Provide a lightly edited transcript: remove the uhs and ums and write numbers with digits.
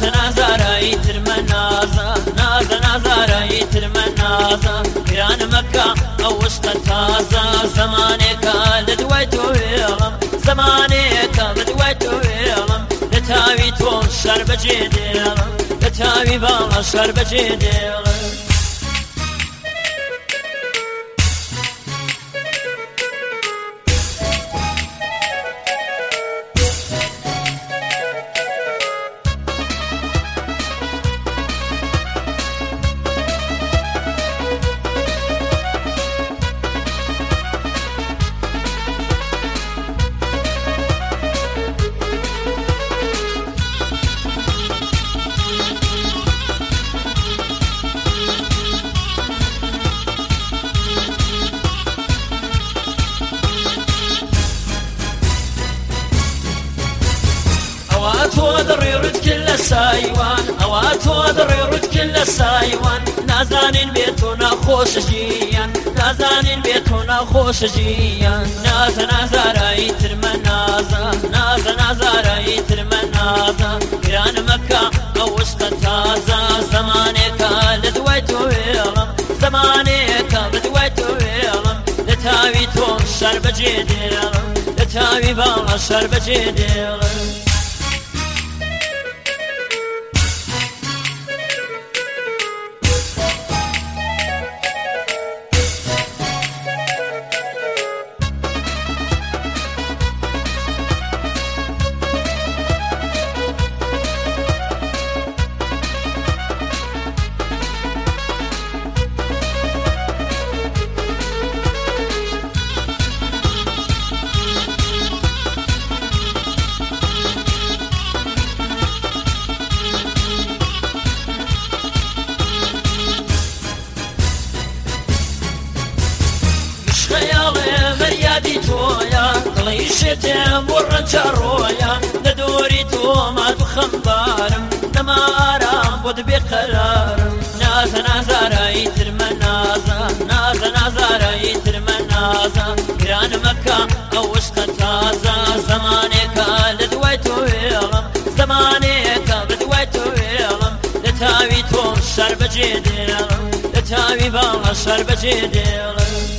نازە نازارایی ترمە نازە نازە نازارایی ترمە نازە گرانە مەکە ئەو وشتە تازە زەمانێکە لە دوای تۆ وێڵم زەمانێکە لە دوای تۆ وێڵم لە تاوی تۆ شەر بەجێ دێڵم لە تاوی باڵە شەر بەجێ دێڵم سایوان نازانین بێت و ناخۆش ژیان نازانین بێت و ناخۆش ژیان نازە نازارایی ترمە نازە نازە نازارایی ترمە نازە گرانە مەکە ئەو وشتە تازە زەمانێکە لە دوای تۆ وێڵم زەمانێکە لە دوای تۆ وێڵم لە تاوی تۆ شەر بەجێ دێڵم لە تاوی باڵە شەر بەجێ دێڵم مەریادی تۆیە دڵی شێتێم بۆ ڕەنجە ڕۆیە لە دۆری تۆ مات و خەمبارم نەما ئارام بۆ دەبێ قەرارم نازە نازارایی ترمە نازە نازە نازارایی ترمە نازە گرانە مەکە ئەو وشتە تازە زەمانێکە لە دوای تۆ وێڵم زەمانێکە لە دوای تۆ وێڵم لە تاوی تۆ شەر بەجێ دێڵم لە تاوی باڵە شەر بەجێ دێڵم